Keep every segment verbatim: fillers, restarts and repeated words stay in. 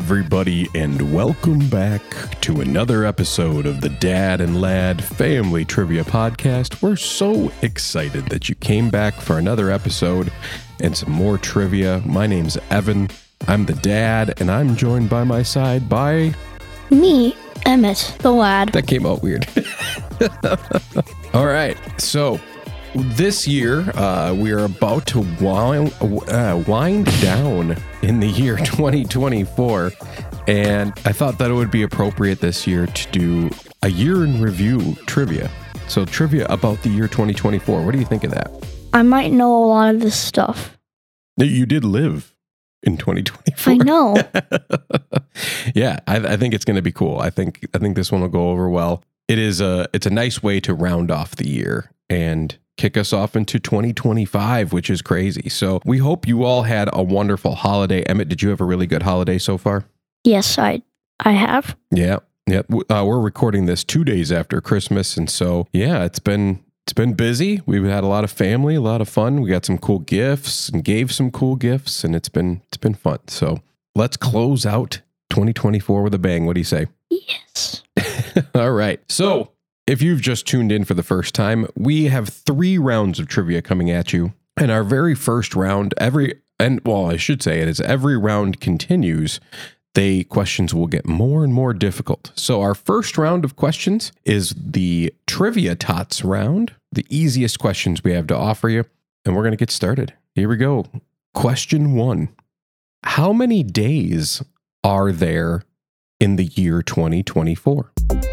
everybody, and welcome back to another episode of the Dad and Lad Family Trivia Podcast. We're so excited that you came back for another episode and some more trivia. My name's Evan. I'm the dad, and I'm joined by my side by... me, Emmett, the lad. That came out weird. All right, so... this year, uh, we are about to wind, uh, wind down in the year twenty twenty-four, and I thought that it would be appropriate this year to do a year in review trivia. So trivia about the year twenty twenty-four. What do you think of that? I might know a lot of this stuff. You did live in twenty twenty-four. I know. Yeah, I, I think it's going to be cool. I think I think this one will go over well. It is a it's a nice way to round off the year and kick us off into twenty twenty-five, which is crazy. So we hope you all had a wonderful holiday. Emmett, did you have a really good holiday so far? Yes, I I have. Yeah, yeah. Uh, we're recording this two days after Christmas, and so yeah, it's been it's been busy. We've had a lot of family, a lot of fun. We got some cool gifts and gave some cool gifts, and it's been it's been fun. So let's close out twenty twenty-four with a bang. What do you say? Yes. All right. So if you've just tuned in for the first time, we have three rounds of trivia coming at you. And our very first round, every, and well, I should say it is every round continues, the questions will get more and more difficult. So our first round of questions is the Trivia Tots round, the easiest questions we have to offer you. And we're going to get started. Here we go. Question one. How many days are there in the year twenty twenty-four?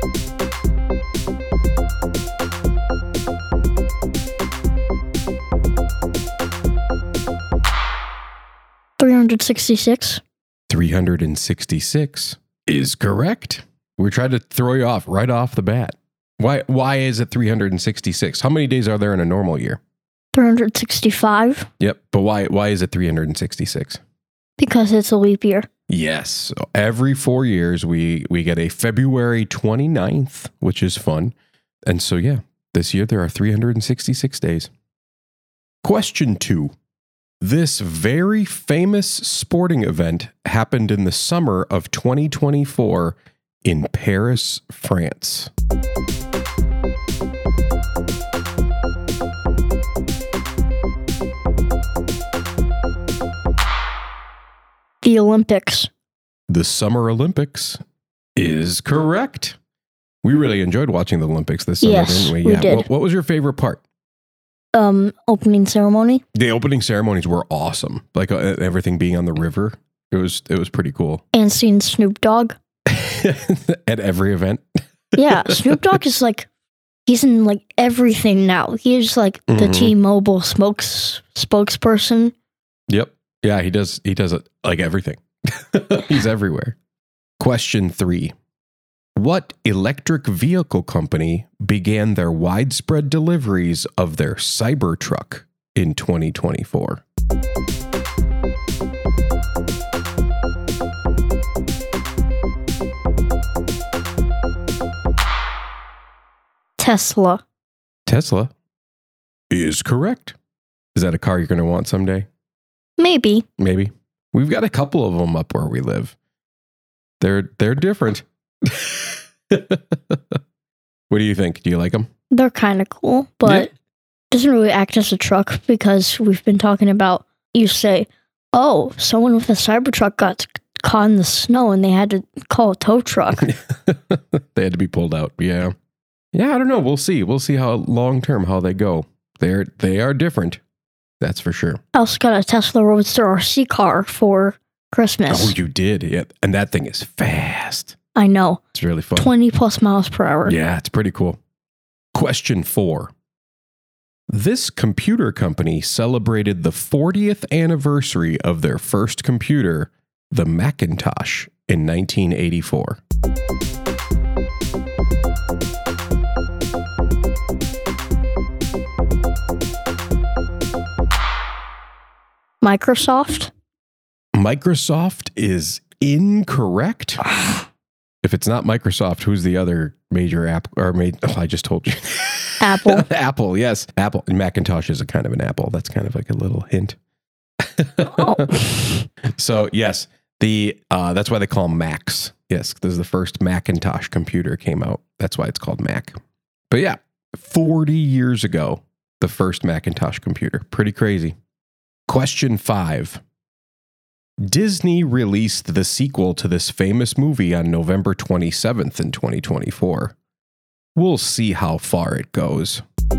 three hundred sixty-six. three hundred sixty-six is correct. We tried to throw you off right off the bat. Why Why is it three hundred sixty-six? How many days are there in a normal year? three hundred sixty-five. Yep, but why why is it three hundred sixty-six? Because it's a leap year. Yes. So every four years, we, we get a February twenty-ninth, which is fun. And so, yeah, this year there are three hundred sixty-six days. Question two. This very famous sporting event happened in the summer of twenty twenty-four in Paris, France. The Olympics. The Summer Olympics is correct. We really enjoyed watching the Olympics this summer, Yes, didn't we? we Yeah. did. What, what was your favorite part? Um, opening ceremony. The opening ceremonies were awesome. Like uh, everything being on the river. It was it was pretty cool. And seeing Snoop Dogg. At every event. Yeah, Snoop Dogg is like, he's in like everything now. He's like the Mhm. T-Mobile smokes spokesperson. Yep. Yeah, he does he does it like everything. He's everywhere. Question three. What electric vehicle company began their widespread deliveries of their Cybertruck in twenty twenty-four? Tesla. Tesla is correct. Is that a car you're going to want someday? Maybe. Maybe. We've got a couple of them up where we live. They're they're different. What do you think? Do you like them? They're kind of cool, but Yeah. it doesn't really act as a truck because we've been talking about, you say, oh, someone with a Cybertruck got caught in the snow and they had to call a tow truck. They had to be pulled out. Yeah. Yeah, I don't know. We'll see. We'll see how long term how they go. They're they are different. That's for sure. I also got a Tesla Roadster R C car for Christmas. Oh, you did. Yeah. And that thing is fast. I know. It's really fun. twenty plus miles per hour. Yeah, it's pretty cool. Question four. This computer company celebrated the fortieth anniversary of their first computer, the Macintosh, in nineteen eighty-four. Microsoft. Microsoft is incorrect. If it's not Microsoft, who's the other major app? Or ma- oh, I just told you. Apple. Apple, yes. Apple. And Macintosh is a kind of an apple. That's kind of like a little hint. Oh. So, yes, The uh, that's why they call them Macs. Yes, this is the first Macintosh computer came out. That's why it's called Mac. But yeah, forty years ago, the first Macintosh computer. Pretty crazy. Question five. Disney released the sequel to this famous movie on November twenty-seventh in twenty twenty-four. We'll see how far it goes.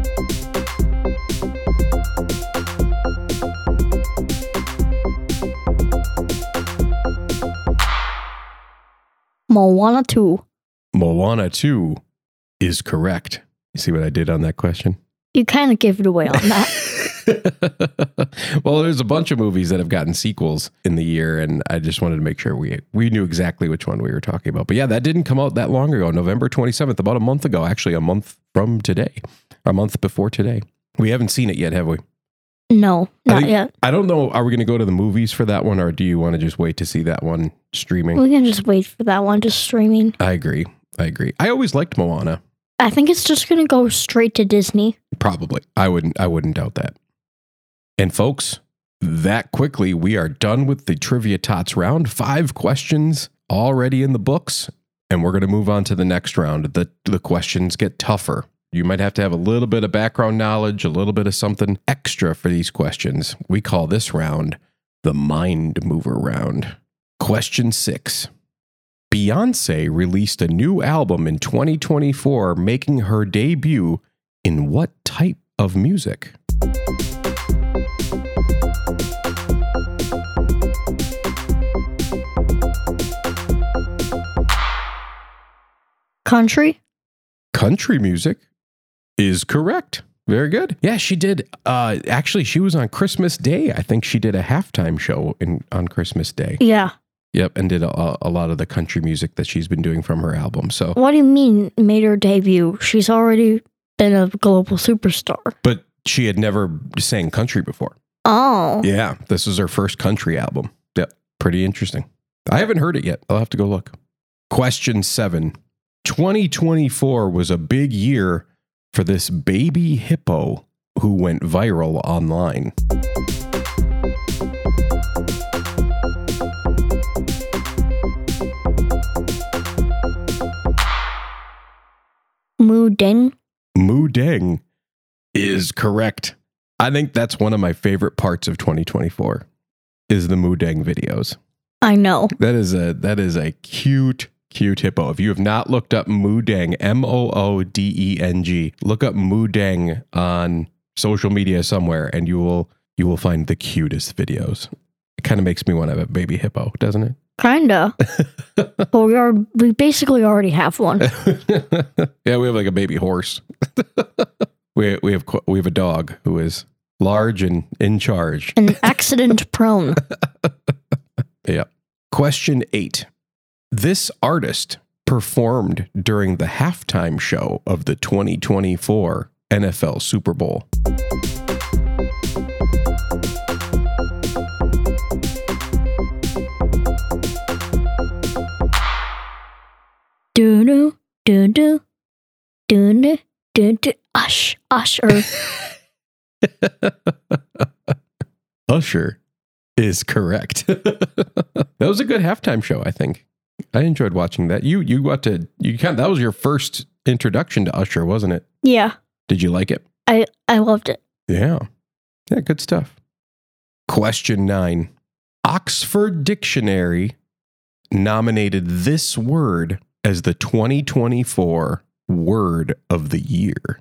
Moana two. Moana two is correct. You see what I did on that question? You kind of gave it away on that. Well, there's a bunch of movies that have gotten sequels in the year, and I just wanted to make sure we we knew exactly which one we were talking about. But yeah, that didn't come out that long ago, November twenty-seventh, about a month ago, actually a month from today, a month before today. We haven't seen it yet, have we? No, not I think, yet. I don't know. Are we going to go to the movies for that one, or do you want to just wait to see that one streaming? We can just wait for that one to streaming. I agree. I agree. I always liked Moana. I think it's just going to go straight to Disney. Probably. I wouldn't I wouldn't doubt that. And folks, that quickly we are done with the Trivia Tots round. Five questions already in the books, and we're going to move on to the next round. The the questions get tougher. You might have to have a little bit of background knowledge, a little bit of something extra for these questions. We call this round the Mind Mover round. Question six. Beyonce released a new album in twenty twenty-four, making her debut in what type of music? Country? Country music is correct. Very good. Yeah, she did. Uh, actually, she was on Christmas Day. I think she did a halftime show in on Christmas Day. Yeah. Yep, and did a, a lot of the country music that she's been doing from her album. So, What do you mean made her debut? She's already been a global superstar. but she had never sang country before. Oh. Yeah, this is her first country album. Yep, pretty interesting. I haven't heard it yet. I'll have to go look. Question seven. twenty twenty-four was a big year for this baby hippo who went viral online. Moo Ding? Moo Deng is correct. I think that's one of my favorite parts of twenty twenty-four is the Moo Deng videos. I know. That is a that is a cute, cute hippo. If you have not looked up Moo Deng, M O O D E N G, look up Moo Deng on social media somewhere, and you will you will find the cutest videos. It kind of makes me want to have a baby hippo, doesn't it? Kinda. But we are we basically already have one. Yeah, we have like a baby horse. we we have qu- we have a dog who is large and in charge. And accident prone. Yeah. Question eight. This artist performed during the halftime show of the twenty twenty-four N F L Super Bowl. Do do do do do do do do. Ush Usher. Usher is correct. That was a good halftime show, I think. I enjoyed watching that. You you got to you kind that was your first introduction to Usher, wasn't it? Yeah, Did you like it? I I loved it. Yeah. Yeah, good stuff. Question nine. Oxford Dictionary nominated this word as the twenty twenty-four Word of the Year.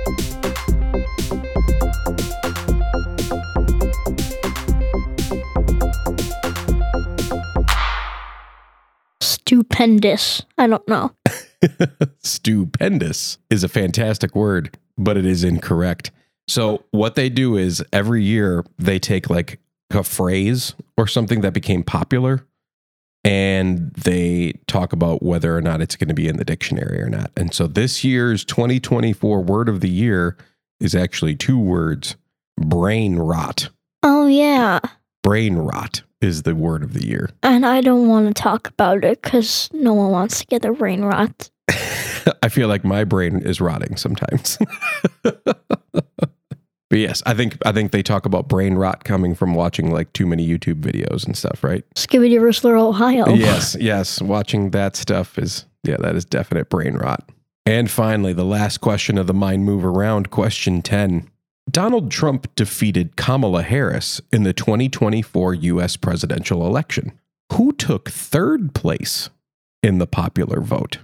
Stupendous. I don't know. Stupendous is a fantastic word, but it is incorrect. So what they do is every year they take like a phrase or something that became popular and they talk about whether or not it's going to be in the dictionary or not. And so this year's twenty twenty-four word of the year is actually two words, brain rot. Oh yeah. Brain rot is the word of the year. And I don't want to talk about it because no one wants to get their brain rot. I feel like my brain is rotting sometimes. But yes, I think I think they talk about brain rot coming from watching like too many YouTube videos and stuff, right? Skibidi Whistler, Ohio. Yes, yes. Watching that stuff is, yeah, that is definite brain rot. And finally, the last question of the Mind Move Around, question ten. Donald Trump defeated Kamala Harris in the twenty twenty-four U S presidential election. Who took third place in the popular vote?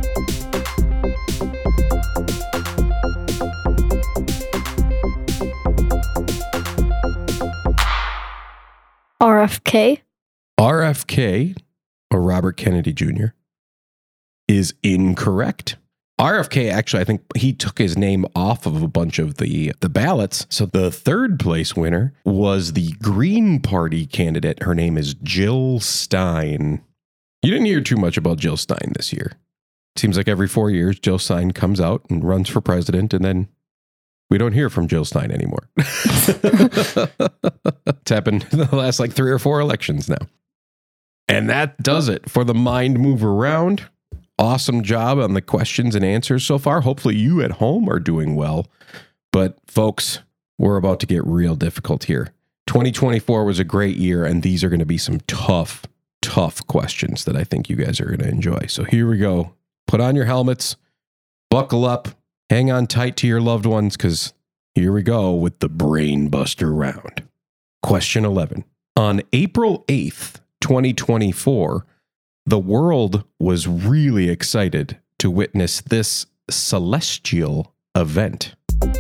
R F K. R F K, or Robert Kennedy Junior, is incorrect. R F K, actually, I think he took his name off of a bunch of the, the ballots. So the third place winner was the Green Party candidate. Her name is Jill Stein. You didn't hear too much about Jill Stein this year. Seems like every four years, Jill Stein comes out and runs for president, and then we don't hear from Jill Stein anymore. It's happened in the last like three or four elections now. And that does it for the Mind Move Around. Awesome job on the questions and answers so far. Hopefully you at home are doing well. But folks, we're about to get real difficult here. twenty twenty-four was a great year, and these are going to be some tough, tough questions that I think you guys are going to enjoy. So here we go. Put on your helmets, buckle up, hang on tight to your loved ones, because here we go with the Brain Buster round. Question eleven. On April eighth, twenty twenty-four, the world was really excited to witness this celestial event.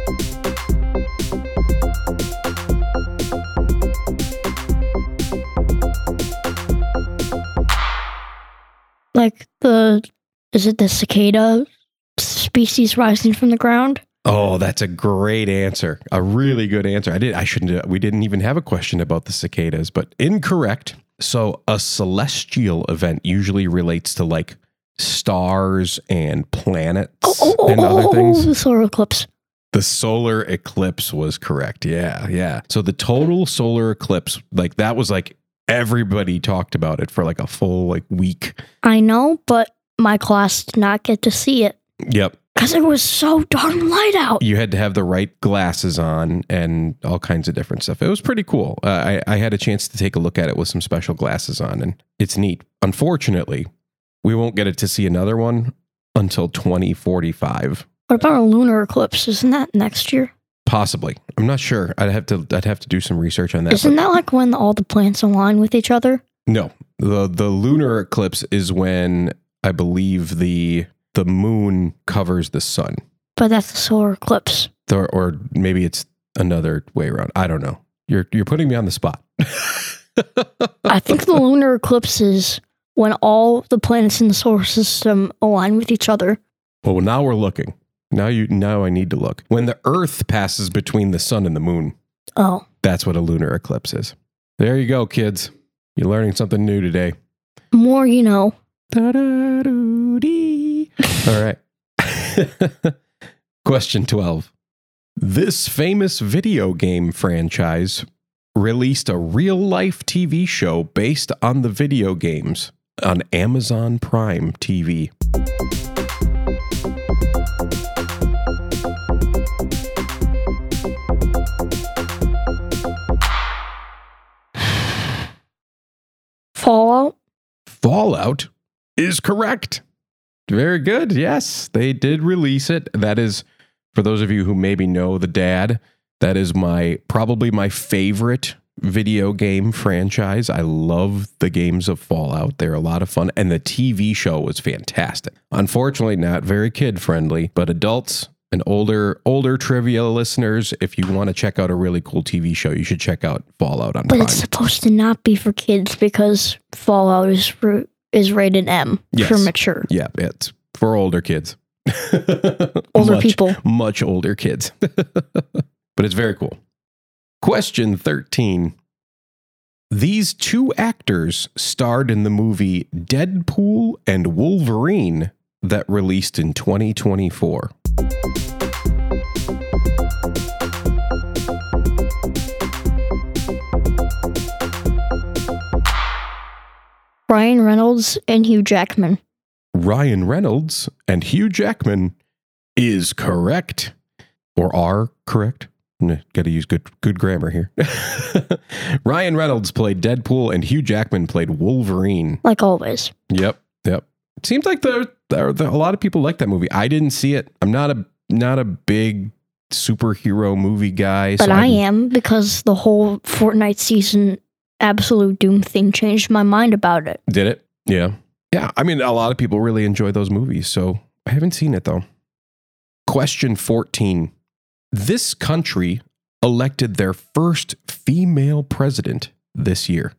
Like the, is it the cicada species rising from the ground? Oh, that's a great answer. A really good answer. I did. I shouldn't. We didn't even have a question about the cicadas, but incorrect. So a celestial event usually relates to like stars and planets oh, oh, oh, and other oh, things. Oh, the solar eclipse. The solar eclipse was correct. Yeah, yeah. So the total solar eclipse, like that was like everybody talked about it for like a full like week. I know, but my class did not get to see it. Yep. Because it was so darn light out. You had to have the right glasses on and all kinds of different stuff. It was pretty cool. Uh, I, I had a chance to take a look at it with some special glasses on, and it's neat. Unfortunately, we won't get it to see another one until twenty forty-five. What about a lunar eclipse? Isn't that next year? Possibly. I'm not sure. I'd have to. I'd have to do some research on that. Isn't that like when all the planets align with each other? No, the the lunar eclipse is when I believe the the moon covers the sun. But that's the solar eclipse. Or, or maybe it's another way around. I don't know. You're you're putting me on the spot. I think the lunar eclipse is when all the planets in the solar system align with each other. Well, now we're looking. Now you now I need to look. When the Earth passes between the sun and the moon. Oh. That's what a lunar eclipse is. There you go, kids. You're learning something new today. More you know. All right. Question twelve. This famous video game franchise released a real-life T V show based on the video games on Amazon Prime T V. Fallout? Fallout is correct. Very good. Yes, they did release it. That is, for those of you who maybe know the dad, that is my probably my favorite video game franchise. I love the games of Fallout. They're a lot of fun. And the T V show was fantastic. Unfortunately, not very kid friendly, but adults and older older trivia listeners, if you want to check out a really cool T V show, you should check out Fallout on But Prime. it's supposed to not be for kids because Fallout is for, is rated M Yes. for mature. Yeah, it's for older kids. Older much, people. Much older kids. But it's very cool. Question thirteen. These two actors starred in the movie Deadpool and Wolverine that released in twenty twenty-four. Ryan Reynolds and Hugh Jackman. Ryan Reynolds and Hugh Jackman is correct. Or are correct. Got to use good good grammar here. Ryan Reynolds played Deadpool, and Hugh Jackman played Wolverine. Like always. Yep, yep. It seems like there, there, there a lot of people like that movie. I didn't see it. I'm not a not a big superhero movie guy. But so I am, because the whole Fortnite season Absolute Doom thing changed my mind about it. Did it? Yeah. Yeah. I mean, a lot of people really enjoy those movies, so I haven't seen it though. Question fourteen. This country elected their first female president this year.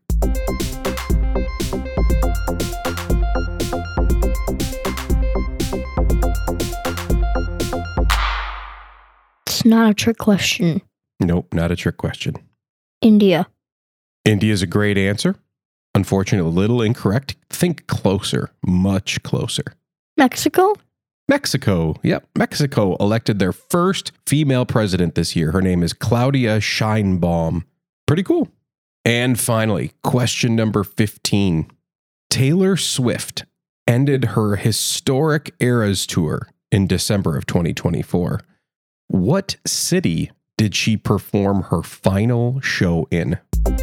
It's not a trick question. Nope, not a trick question. India. India is a great answer. Unfortunately, a little incorrect. Think closer, much closer. Mexico? Mexico. Yep. Mexico elected their first female president this year. Her name is Claudia Sheinbaum. Pretty cool. And finally, question number fifteen. Taylor Swift ended her historic Eras tour in December of twenty twenty-four. What city did she perform her final show in?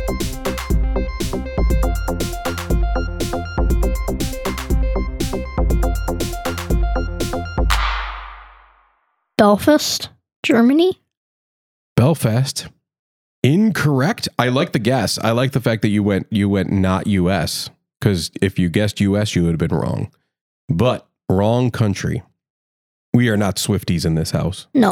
Belfast, Germany? Belfast. Incorrect. I like the guess. I like the fact that you went you went not U S, because if you guessed U S, you would have been wrong. But wrong country. We are not Swifties in this house. No.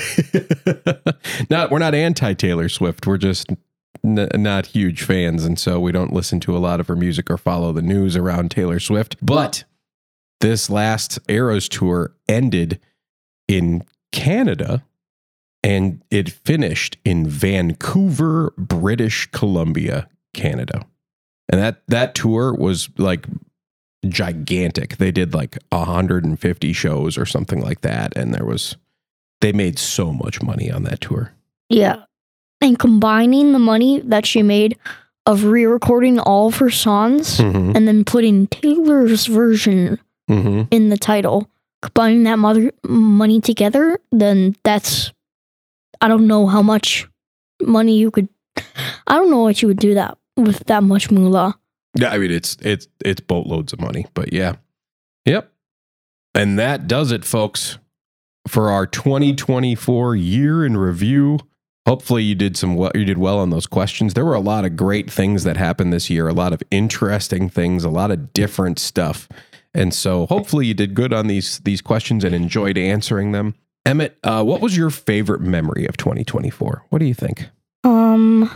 not we're not anti-Taylor Swift. We're just n- not huge fans, and so we don't listen to a lot of her music or follow the news around Taylor Swift. But this last Eras tour ended in Canada, and it finished in Vancouver, British Columbia, Canada. And that that tour was like gigantic. They did like one hundred fifty shows or something like that, and there was they made so much money on that tour. Yeah. And combining the money that she made of re-recording all of her songs Mm-hmm. and then putting Taylor's version Mm-hmm. in the title, combining that mother money together, then that's, I don't know how much money you could, I don't know what you would do that with that much moolah. Yeah, I mean it's it's it's boatloads of money, but yeah. Yep. And that does it, folks, for our twenty twenty-four year in review. Hopefully you did some well, you did well on those questions. There were a lot of great things that happened this year, a lot of interesting things, a lot of different stuff. And so hopefully you did good on these these questions and enjoyed answering them. Emmett, uh, what was your favorite memory of twenty twenty-four? What do you think? Um,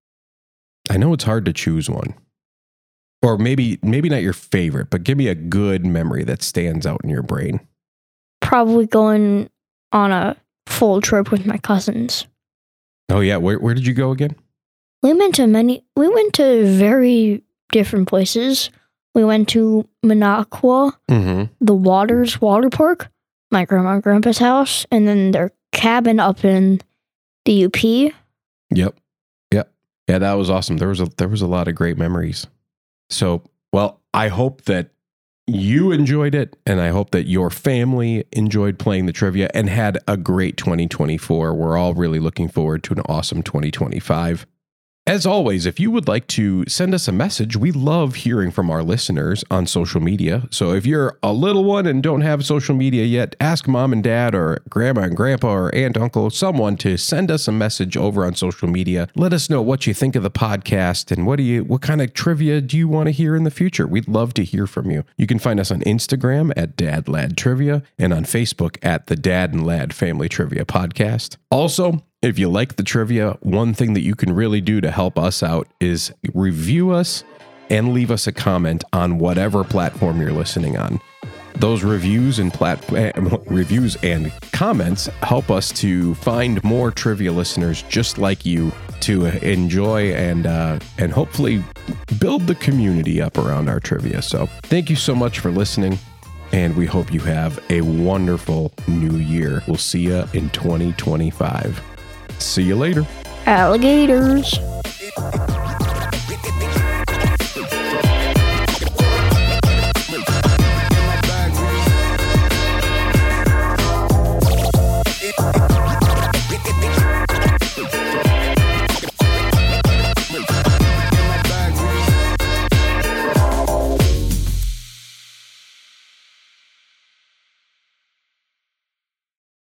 I know it's hard to choose one. Or maybe maybe not your favorite, but give me a good memory that stands out in your brain. probably going on a full trip with my cousins. Oh yeah, where where did you go again? We went to many, we went to very different places. We went to Minocqua, Mm-hmm. the Waters Water Park, my grandma and grandpa's house, and then their cabin up in the U P. Yep. Yep. Yeah, that was awesome. There was a there was a lot of great memories. So, well, I hope that you enjoyed it, and I hope that your family enjoyed playing the trivia and had a great twenty twenty-four. We're all really looking forward to an awesome twenty twenty-five. As always, if you would like to send us a message, we love hearing from our listeners on social media. So if you're a little one and don't have social media yet, ask mom and dad or grandma and grandpa or aunt, uncle, someone to send us a message over on social media. Let us know what you think of the podcast and what do you, what kind of trivia do you want to hear in the future? We'd love to hear from you. You can find us on Instagram at Dad Lad Trivia and on Facebook at the Dad and Lad Family Trivia Podcast. Also, if you like the trivia, one thing that you can really do to help us out is review us and leave us a comment on whatever platform you're listening on. Those reviews and plat- reviews and comments help us to find more trivia listeners just like you to enjoy and uh, and hopefully build the community up around our trivia. So thank you so much for listening, and we hope you have a wonderful new year. We'll see you in twenty twenty-five. See you later. Alligators.